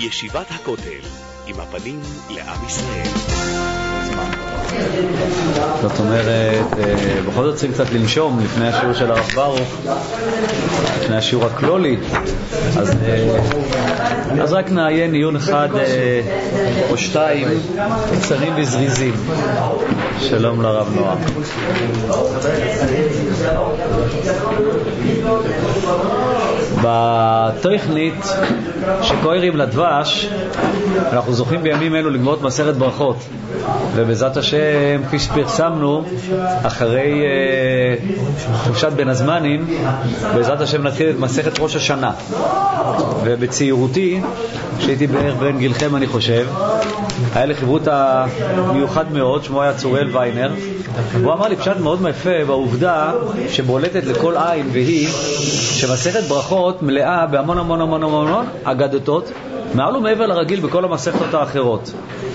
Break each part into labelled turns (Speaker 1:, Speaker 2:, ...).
Speaker 1: ישיבת הכותל, עם הפנים לעם ישראל.
Speaker 2: זאת אומרת, בכל זאת צריכים קצת לנשום לפני השיעור של הרב ברוך, לפני השיעור הכלולי. אז רק נעיין עיון אחד או שתיים קצרים וזריזים. שלום לרב נועם. בתוכנית שקוראים לדבש, אנחנו זוכים בימים אלו לגמור את מסכת ברכות, ובעזרת השם, כפי שפרסמנו, אחרי חופשת בין הזמנים, בעזרת השם נתחיל את מסכת ראש השנה. ובצעירותי, שהייתי בערך בין גילכם אני חושב, היה לי חברותא מיוחד מאוד, שמו היה צוראל ויינר, והוא אמר לי פשט מאוד יפה בעובדה שבולטת לכל עין, והיא שמסכת ברכות מלאה בהמון המון המון המון אגדתות, מעל ומעבר לרגיל בכל המסכתות האחרות.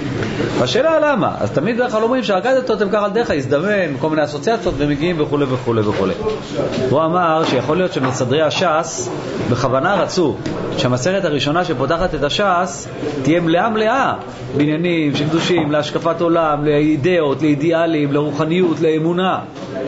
Speaker 2: והשאלה למה? אז תמיד דרך כלל אומרים שהאגדתות הם ככה על דרך ההזדמן, כל מיני אסוציאציות ומגיעים וכו' וכו' וכו'. הוא אמר שיכול להיות שמסדרי הש"ס בכוונה רצו שהמסכת הראשונה שפותחת את הש"ס תהיה מלאה בעניינים שקדושים להשקפת עולם, לאידאות, לאידיאלים, לרוחניות, לאמונה,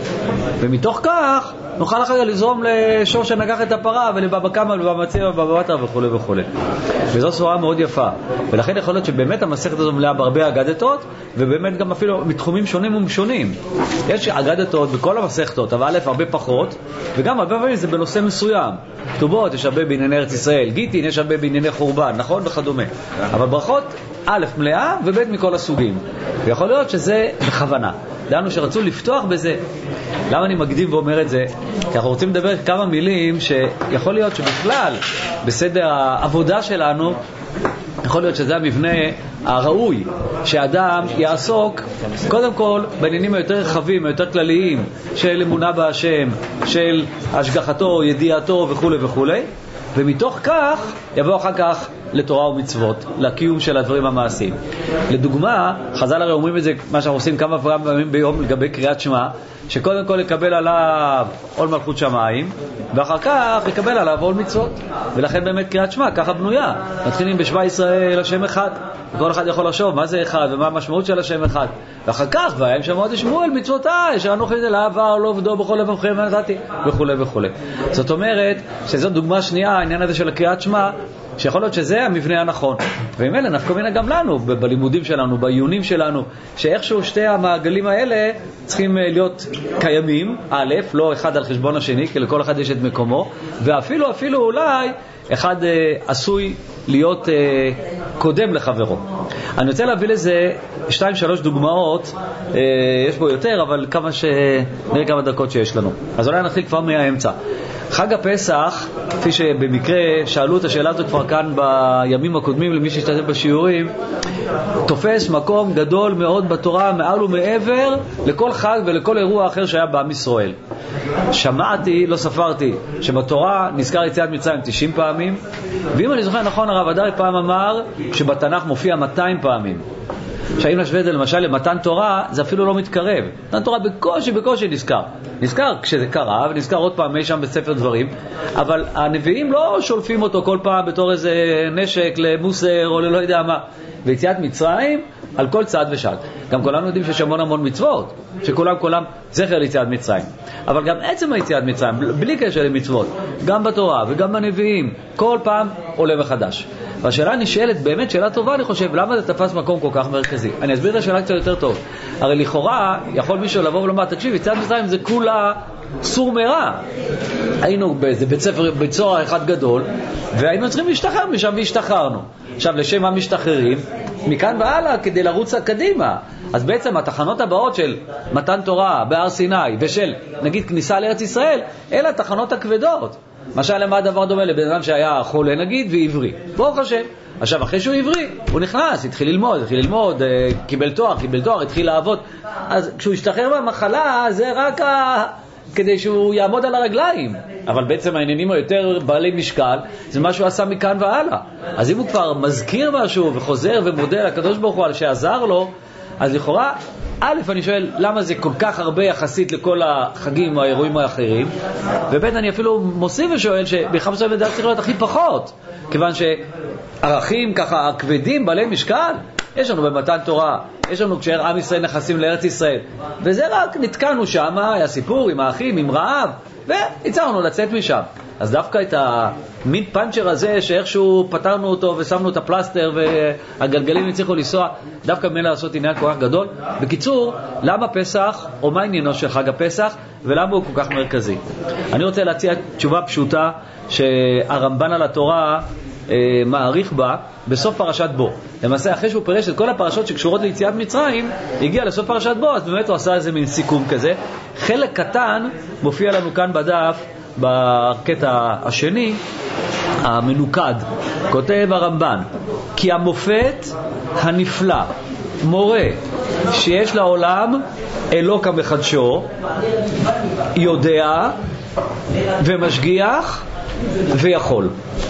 Speaker 2: ומתוך כך נוכל אחר לזרום לשור שנגח את הפרה ולבבא קמא ולבבא מציעא ולבבא בתרא וכו' וכו'. וזו סברה מאוד יפה, ולכן יכול להיות שבאמת המסכת הזו מלאה בהרבה אגדתות, ובאמת גם אפילו מתחומים שונים ומשונים. יש אגדתות בכל המסכתות, אבל הרבה פחות, וגם הרבה פעמים זה בנושא מסוים. כתובות יש הרבה בענייני ארץ ישראל, גיטין יש הרבה בענייני חורבן, נכון? וכדומה. אבל ברכות א' מלאה וב' מכל הסוגים. ויכול להיות שזה בכוונה. דענו שרצו לפתוח בזה. למה אני מקדים ואומר את זה? כי אנחנו רוצים לדבר כמה מילים שיכול להיות שבכלל בסדר העבודה שלנו יכול להיות שזה המבנה הראוי שאדם יעסוק קודם כל בעניינים היותר רחבים, היותר כלליים של אמונה בהשם, של השגחתו, ידיעתו וכו' וכו', ומתוך כך יבוא אחר כך לתורה ומצוות, לקיום של הדברים המעשיים. לדוגמה, חז"ל הרי אומרים את זה, מה שאנחנו עושים כמה פעמים ביום לגבי קריאת שמע, שקודם כל לקבל עליו עול מלכות שמיים, ואחר כך לקבל עליו עול מצוות. ולכן באמת קריאת שמע ככה בנויה. מתחילים בשמע ישראל השם אחד, וכל אחד יכול לחשוב מה זה אחד ומה המשמעות של השם אחד. ואחר כך, והם שמעות שמואל מצוותיי, שאנוכי זה לעבר לא עבדו בכל לבבכם ונתתי, וכו' וכו'. זאת אומרת שזאת דוגמה שנייה, העניין הזה של הקריאת שמע, שיכול להיות שזה המבנה הנכון. וממילא נפקא מינה גם לנו, בלימודים שלנו, בעיונים שלנו, שאיכשהו שתי המעגלים האלה צריכים להיות קיימים, א', לא אחד על חשבון השני, כי לכל אחד יש את מקומו, ואפילו אולי אחד עשוי להיות קודם לחברו. אני רוצה להביא לזה 2-3 דוגמאות, יש בו יותר, אבל נראה כמה דקות שיש לנו. אז אולי נתחיל כבר מהאמצע. חג הפסח, כפי שבמקרה שאלו את השאלה הזאת כבר כאן בימים הקודמים למי שהשתתף בשיעורים, תופס מקום גדול מאוד בתורה, מעל ומעבר לכל חג ולכל אירוע אחר שהיה בעם ישראל. שמעתי, לא ספרתי, שבתורה נזכר יציאת מצרים 90 פעמים, ואם אני זוכר נכון, הרב אדרי פעם אמר שבתנ"ך מופיע 200 פעמים. שאם נשווה את זה למשל למתן תורה, זה אפילו לא מתקרב. מתן תורה בקושי נזכר כשזה קרה, ונזכר עוד פעם מי שם בספר דברים, אבל הנביאים לא שולפים אותו כל פעם בתור איזה נשק למוסר או לא יודע מה. ויציאת מצרים על כל צעד ושעל. גם כולנו יודעים שיש המון מצוות, שכולם זכר ליציאת מצרים. אבל גם עצם היציאת מצרים, בלי קשר למצוות, גם בתורה וגם בנביאים, כל פעם עולה מחדש. והשאלה נשאלת, באמת שאלה טובה אני חושב, למה זה תפס מקום כל כך מרכזי? אני אסביר את השאלה קצת יותר טוב. הרי לכאורה יכול מישהו לבוא ולומר, תקשיב, יציאת מצרים זה כולה סור מרע. היינו באיזה בית סוהר אחד גדול, והיינו צריכים להשתחרר משם והשתחררנו. עכשיו, לשם מה משתחררים? מכאן והלאה כדי לרוץ קדימה. אז בעצם התחנות הבאות של מתן תורה בהר סיני ושל נגיד כניסה לארץ ישראל, אלה התחנות הכבדות. משל למה הדבר דומה לבן אדם שהיה חולה נגיד ועברי, ברוך השם. עכשיו אחרי שהוא עברי הוא נכנס, התחיל ללמוד, קיבל תואר, התחיל לעבוד. אז כשהוא השתחרר מהמחלה זה רק כדי שהוא יעמוד על הרגליים, אבל בעצם העניינים היותר בעלי משקל זה מה שהוא עשה מכאן והלאה. אז אם הוא כבר מזכיר משהו וחוזר ומודה לקדוש ברוך הוא על שעזר לו, אז לכאורה א', אני שואל, למה זה כל כך הרבה יחסית לכל החגים או האירועים האחרים? וב', אני אפילו מוסיף ושואל שבחג מסוים לדעת צריך להיות הכי פחות, כיוון שערכים ככה כבדים, בעלי משקל, יש לנו במתן תורה, יש לנו כשעם ישראל נכנסים לארץ ישראל, וזה רק נתקענו שם, היה סיפור עם האחים, עם רעב, והצלחנו לצאת משם. אז דווקא את המין פנצ'ר הזה שאיכשהו פתרנו אותו ושמנו את הפלסטר והגלגלים הצליחו לנסוע, דווקא ממנו לעשות עניין כל כך גדול. בקיצור, למה פסח, או מה עניינו של חג הפסח, ולמה הוא כל כך מרכזי? אני רוצה להציע תשובה פשוטה שהרמב"ן על התורה מעריך בה בסוף פרשת בו. למעשה אחרי שהוא פירש את כל הפרשות שקשורות ליציאת מצרים, הגיע לסוף פרשת בו, אז באמת הוא עשה איזה מין סיכום כזה. חלק קטן מופיע לנו כאן בדף בקטע השני המנוקד. כותב הרמב"ן, כי המופת הנפלא מורה שיש לעולם אלוק המחדשו, יודע ומשגיח ויכול.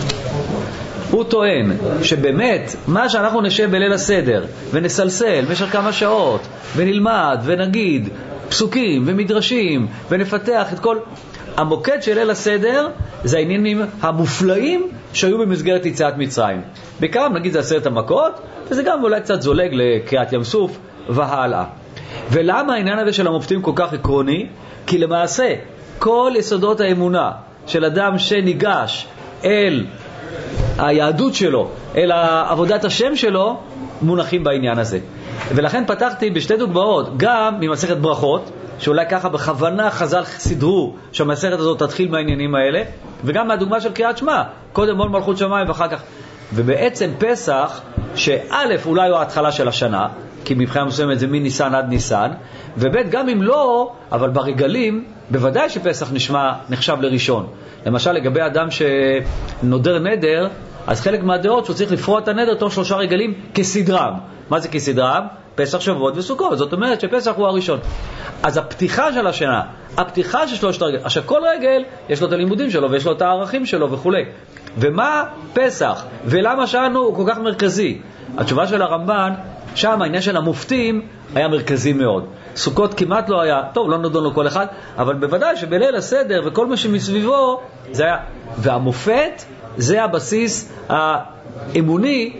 Speaker 2: הוא טוען שבאמת מה שאנחנו נשב בליל הסדר ונסלסל במשך כמה שעות ונלמד ונגיד פסוקים ומדרשים ונפתח את כל המוקד של ליל הסדר, זה העניינים המופלאים שהיו במסגרת יציאת מצרים. בעיקר נגיד זה 10 המכות, וזה גם אולי קצת זולג לקריאת ים סוף והלאה. ולמה העניין הזה של המופתים כל כך עקרוני? כי למעשה כל יסודות האמונה של אדם שניגש אל היהדות שלו, אל עבודת השם שלו, מונחים בעניין הזה. ולכן פתחתי בשתי דוגמאות, גם ממסכת ברכות, שאולי ככה בכוונה חז"ל סידרו שהמסכת הזאת תתחיל מהעניינים האלה, וגם מהדוגמה של קריאת שמע, קודם מול מלכות שמיים ואחר כך. ובעצם פסח, שא' אולי הוא ההתחלה של השנה, כי מבחינה מסוימת זה מניסן עד ניסן, וב' גם אם לא, אבל ברגלים, בוודאי שפסח נחשב לראשון. למשל לגבי אדם שנודר נדר, אז חלק מהדעות שהוא צריך לפרוע את הנדר תוך 3 רגלים כסדרם. מה זה כסדרם? פסח, שבועות וסוכות. זאת אומרת שפסח הוא הראשון. אז הפתיחה של השנה, הפתיחה של 3 הרגלים, עכשיו כל רגל יש לו את הלימודים שלו ויש לו את הערכים שלו וכו'. ומה פסח? ולמה שאנו הוא כל כך מרכזי? התשובה של הרמב"ן, שם העניין של המופתים היה מרכזי מאוד. סוכות כמעט לא היה, טוב, לא נדון לו כל אחד, אבל בוודאי שבליל הסדר וכל מה שמסביבו זה היה. והמופת זה הבסיס האמוני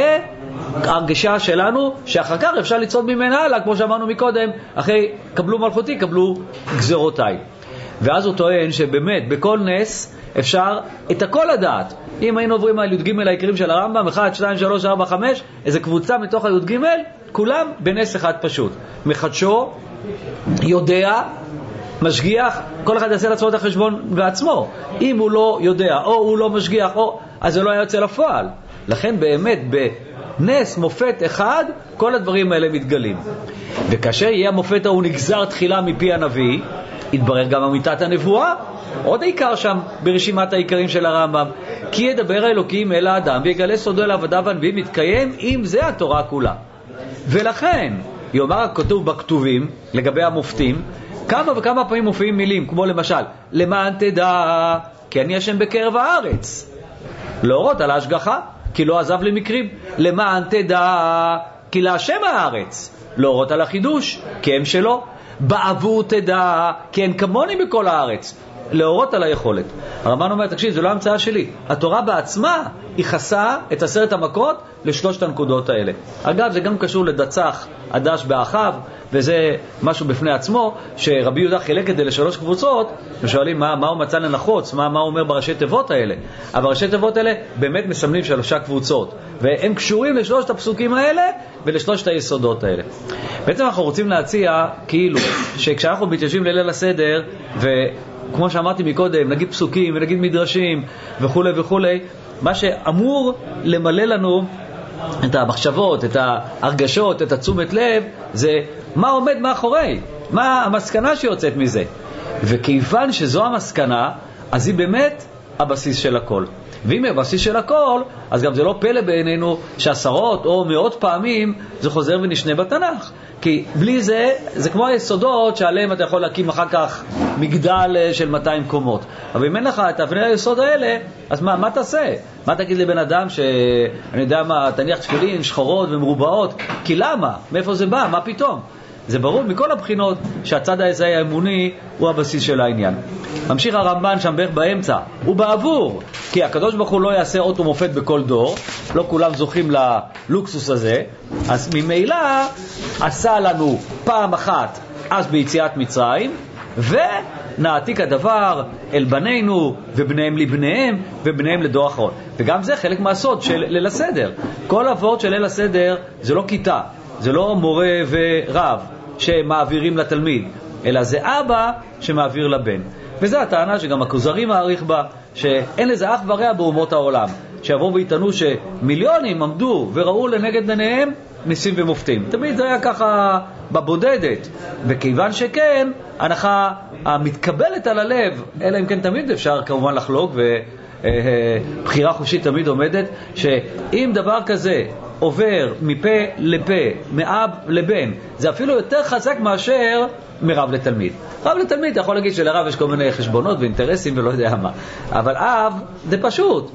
Speaker 2: להרגשה שלנו, שאחר כך אפשר לצעוד ממנה הלאה, כמו שאמרנו מקודם, אחרי קבלו מלכותי, קבלו גזרותיי. ואז הוא טוען שבאמת בכל נס אפשר את הכל לדעת. אם היינו עוברים על י"ג העיקרים של הרמב"ם, 1, 2, 3, 4, 5, איזה קבוצה מתוך הי"ג, כולם בנס אחד פשוט. מחדשו, יודע, משגיח, כל אחד יעשה לעצמו את החשבון בעצמו. אם הוא לא יודע, או הוא לא משגיח, אז זה לא היה יוצא לפועל. לכן באמת בנס מופת אחד, כל הדברים האלה מתגלים. וכאשר יהיה המופת ההוא נגזר תחילה מפי הנביא, יתברר גם אמיתת הנבואה. עוד עיקר שם ברשימת העיקרים של הרמב"ם, כי ידבר האלוקים אל האדם ויגלה סודו אל עבדיו והנביאים, מתקיים עם זה התורה כולה. ולכן יאמר הכתוב בכתובים לגבי המופתים, כמה וכמה פעמים מופיעים מילים כמו למשל למען תדע כי אני השם בקרב הארץ, להורות על ההשגחה כי לא עזב למקרים. למען תדע כי להשם הארץ, להורות על החידוש כי הם שלו. בעבור תדע כי אין כמוני בכל הארץ, להורות על היכולת. הרמב"ן אומר, תקשיב, זה לא המצאה שלי. התורה בעצמה היא חסה את 10 המכות לשלושת הנקודות האלה. אגב, זה גם קשור לדצח הדש באחיו, וזה משהו בפני עצמו, שרבי יהודה חילק את זה ל3 קבוצות, ושואלים מה הוא מצא לנחוץ, מה הוא אומר בראשי תיבות האלה. אבל ראשי תיבות האלה באמת מסמלים 3 קבוצות, והם קשורים לשלושת הפסוקים האלה ולשלושת היסודות האלה. בעצם אנחנו רוצים להציע כאילו שכשאנחנו מתיישבים לליל הסדר, וכמו שאמרתי מקודם, נגיד פסוקים ונגיד מדרשים וכו' וכו', מה שאמור למלא לנו את המחשבות, את ההרגשות, את התשומת לב, זה מה עומד מאחורי, מה המסקנה שיוצאת מזה. וכיוון שזו המסקנה, אז היא באמת הבסיס של הכל. ואם היא הבסיס של הכל, אז גם זה לא פלא בעינינו שעשרות או מאות פעמים זה חוזר ונשנה בתנ"ך. כי בלי זה, זה כמו היסודות שעליהם אתה יכול להקים אחר כך מגדל של 200 קומות. אבל אם אין לך את אבני היסוד האלה, אז מה תעשה? מה תגיד לבן אדם שאני יודע מה, תניח תפילין שחורות ומרובעות? כי למה? מאיפה זה בא? מה פתאום? זה ברור מכל הבחינות שהצד הזה האמוני הוא הבסיס של העניין. ממשיך הרמב"ן שם בערך באמצע, הוא בעבור, כי הקדוש ברוך הוא לא יעשה אות ומופת בכל דור, לא כולם זוכים ללוקסוס הזה, אז ממילא עשה לנו פעם אחת אז ביציאת מצרים, ונעתיק הדבר אל בנינו ובניהם לבניהם ובניהם לדור אחרון. וגם זה חלק מהסוד של ליל הסדר. כל אבות של ליל הסדר זה לא כיתה, זה לא מורה ורב שמעבירים לתלמיד, אלא זה אבא שמעביר לבן. וזו הטענה שגם הכוזרי מעריך בה, שאין לזה אח ורע באומות העולם, שיבואו ויטענו שמיליונים עמדו וראו לנגד עיניהם ניסים ומופתים. תמיד זה היה ככה בבודדת, וכיוון שכן, הנחה המתקבלת על הלב, אלא אם כן תמיד אפשר כמובן לחלוק, ובחירה חופשית תמיד עומדת, שאם דבר כזה עובר מפה לפה, מאב לבן, זה אפילו יותר חזק מאשר מרב לתלמיד. רב לתלמיד, אתה יכול להגיד שלרב יש כל מיני חשבונות ואינטרסים ולא יודע מה. אבל אב, זה פשוט,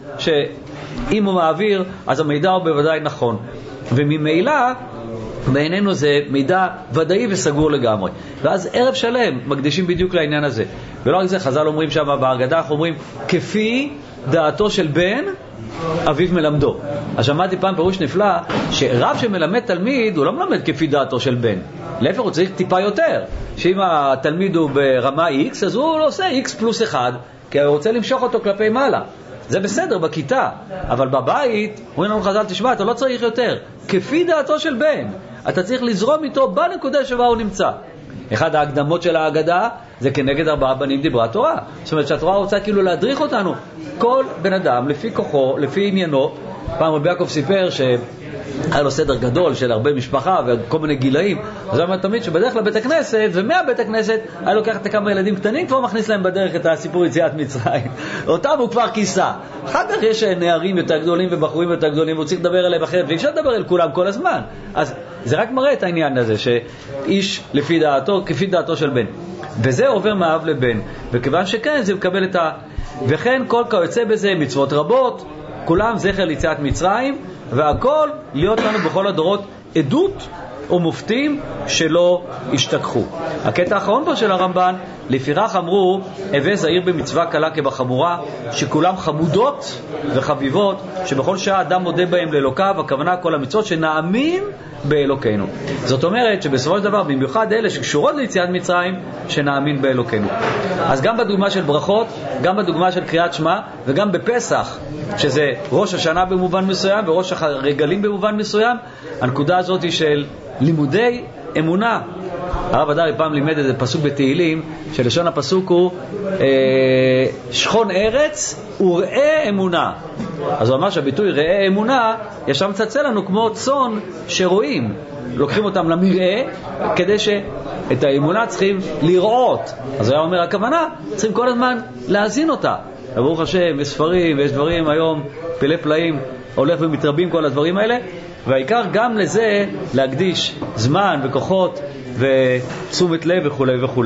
Speaker 2: שאם הוא מעביר, אז המידע הוא בוודאי נכון. וממילא, בעינינו זה מידע ודאי וסגור לגמרי. ואז ערב שלם מקדישים בדיוק לעניין הזה. ולא רק זה, חז"ל אומרים שם בהגדה, אנחנו אומרים, כפי דעתו של בן, אביו מלמדו. אז שמעתי פעם פירוש נפלא, שרב שמלמד תלמיד, הוא לא מלמד כפי דעתו של בן. להפך, הוא צריך טיפה יותר. שאם התלמיד הוא ברמה X, אז הוא לא עושה X פלוס 1, כי הוא רוצה למשוך אותו כלפי מעלה. זה בסדר בכיתה, אבל בבית, אומרים לנו חז"ל, תשמע, אתה לא צריך יותר. כפי דעתו של בן, אתה צריך לזרום איתו בנקודה שבה הוא נמצא. אחד ההקדמות של ההגדה זה כנגד 4 בנים דיברה תורה. זאת אומרת שהתורה רוצה כאילו להדריך אותנו. כל בן אדם לפי כוחו, לפי עניינו. פעם רבי יעקב סיפר שהיה לו סדר גדול של הרבה משפחה וכל מיני גילאים. אז הוא אומר תמיד שבדרך לבית הכנסת, ומהבית הכנסת היה לוקח את כמה ילדים קטנים, כבר מכניס להם בדרך את הסיפור יציאת מצרים. אותם הוא כבר כיסה. אחר כך יש נערים יותר גדולים ובחורים יותר גדולים, הוא צריך לדבר אליהם אחרת, ואי אפשר לדבר אל כולם כל הזמן. אז זה רק מראה את העניין הזה, שאיש לפי דעתו, כפי דעתו של בן. וזה עובר מאב לבן. וכיוון שכן, זה מקבל את וכן כל כיוצא בזה, מצוות רבות, כולם זכר ליציאת מצרים, והכל להיות לנו בכל הדורות עדות ומופתים שלא השתכחו. הקטע האחרון פה של הרמב"ן, לפיכך אמרו, הווה זהיר במצווה קלה כבחמורה, שכולם חמודות וחביבות, שבכל שעה אדם מודה בהם לאלוקיו, הכוונה כל המצוות שנאמין באלוקינו. זאת אומרת שבסופו של דבר, במיוחד אלה שקשורות ליציאת מצרים, שנאמין באלוקינו. אז גם בדוגמה של ברכות, גם בדוגמה של קריאת שמע, וגם בפסח, שזה ראש השנה במובן מסוים, וראש הרגלים במובן מסוים, הנקודה הזאת היא של לימודי אמונה. הרב אדרי פעם לימד איזה פסוק בתהילים, שלשון הפסוק הוא שכון ארץ וראה אמונה. אז הוא אמר שהביטוי ראה אמונה ישר מצצה לנו כמו צאן שרואים, לוקחים אותם למראה כדי שאת האמונה צריכים לראות. אז הוא היה אומר הכוונה צריכים כל הזמן להזין אותה. ברוך השם, יש ספרים ויש דברים היום פלא פלאים, הולך ומתרבים כל הדברים האלה, והעיקר גם לזה להקדיש זמן וכוחות ותשומת לב וכו' וכו'.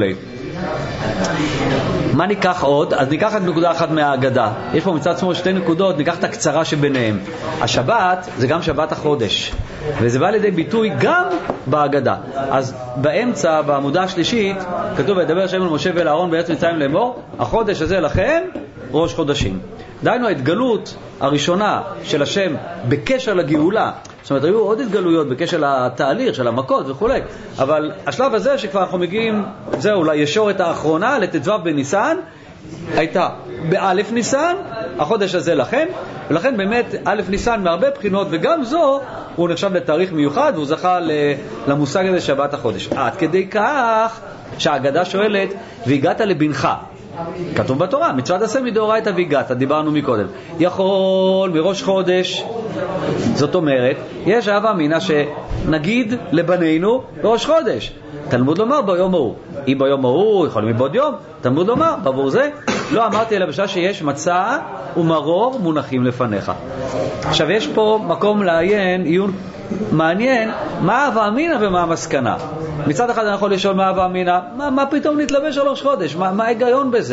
Speaker 2: מה ניקח עוד? אז ניקח את נקודה אחת מההגדה. יש פה מצד שמאל 2 נקודות, ניקח את הקצרה שביניהם. השבת זה גם שבת החודש, וזה בא לידי ביטוי גם בהגדה. אז באמצע, בעמודה השלישית, כתוב וידבר השם אל משה ואל אהרון בארץ מצרים לאמור, החודש הזה לכם ראש חודשים. דהיינו ההתגלות הראשונה של השם בקשר לגאולה. זאת אומרת, היו עוד התגלויות בקשר לתהליך של המכות וכו'. אבל השלב הזה שכבר אנחנו מגיעים, זהו, לישורת האחרונה, לט"ו בניסן, הייתה באלף ניסן, החודש הזה לכם, ולכן באמת א' ניסן מהרבה בחינות, וגם זו הוא נחשב לתאריך מיוחד, והוא זכה למושג הזה שבת החודש. עד כדי כך שההגדה שואלת, והגעת לבנך. כתוב בתורה, מצוות עשה מדאורייתא והגעת, דיברנו מקודם. יכול מראש חודש, זאת אומרת, יש הווה אמינא שנגיד לבנינו בראש חודש. תלמוד לומר ביום ההוא. אם ביום ההוא יכולים מבעוד יום, תלמוד לומר בעבור זה. לא אמרתי אלא בשעה שיש מצה ומרור מונחים לפניך. עכשיו יש פה מקום לעיין, עיון מעניין, מה הווה אמינא ומה המסקנה. מצד אחד אני יכול לשאול מה הווה אמינא, מה פתאום נתלבש על ראש חודש, מה ההיגיון בזה?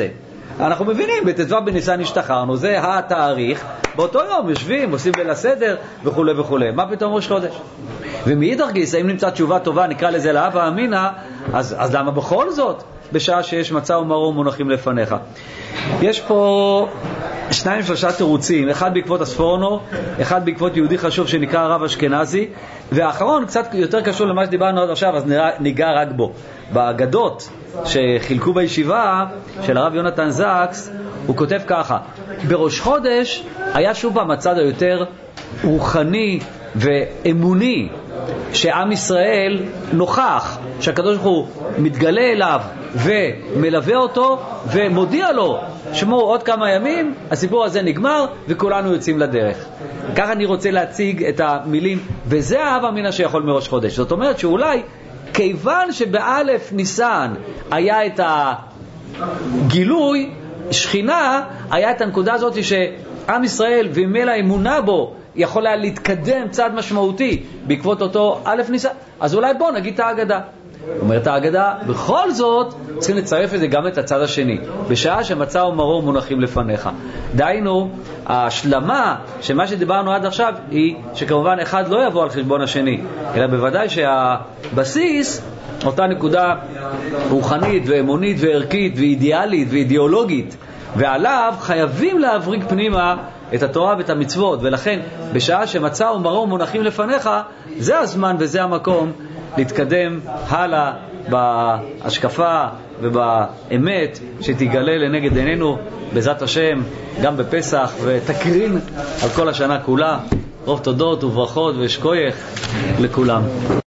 Speaker 2: אנחנו מבינים, בט"ו בניסן השתחררנו, זה התאריך, באותו יום יושבים, עושים ליל הסדר וכו' וכו'. מה פתאום ראש חודש? ומאידך גיסא, אם נמצא תשובה טובה, נקרא לזה להווה אמינא, אז למה בכל זאת? בשעה שיש מצה ומרור מונחים לפניך. יש פה 2-3 תירוצים, אחד בעקבות הספורנו, אחד בעקבות יהודי חשוב שנקרא הרב אשכנזי, והאחרון קצת יותר קשור למה שדיברנו עד עכשיו, אז ניגע רק בו. באגדות שחילקו בישיבה של הרב יונתן זקס, הוא כותב ככה: בראש חודש היה שוב במצד היותר רוחני ואמוני, שעם ישראל נוכח שהקדוש ברוך הוא מתגלה אליו ומלווה אותו ומודיע לו שמו עוד כמה ימים, הסיפור הזה נגמר וכולנו יוצאים לדרך. ככה אני רוצה להציג את המילים, וזה ההווה אמינא שיכול מראש חודש. זאת אומרת שאולי כיוון שבאלף ניסן היה את הגילוי שכינה, היה את הנקודה הזאת שעם ישראל וממילא האמונה בו יכול היה להתקדם צעד משמעותי בעקבות אותו א' ניסן, אז אולי בוא נגיד את ההגדה. אומרת ההגדה, בכל זאת צריכים לצרף את זה גם את הצד השני, בשעה שמצה ומרור מונחים לפניך. דהיינו, ההשלמה שמה שדיברנו עד עכשיו היא שכמובן אחד לא יבוא על חשבון השני, אלא בוודאי שהבסיס, אותה נקודה רוחנית ואמונית וערכית ואידיאלית ואידיאולוגית, ועליו חייבים להבריג פנימה את התורה ואת המצוות. ולכן בשעה שמצה ומרור מונחים לפניך, זה הזמן וזה המקום להתקדם הלאה בהשקפה ובאמת שתגלה לנגד עינינו בעזרת השם גם בפסח, ותקרין על כל השנה כולה. רוב תודות וברכות ושכוייך לכולם.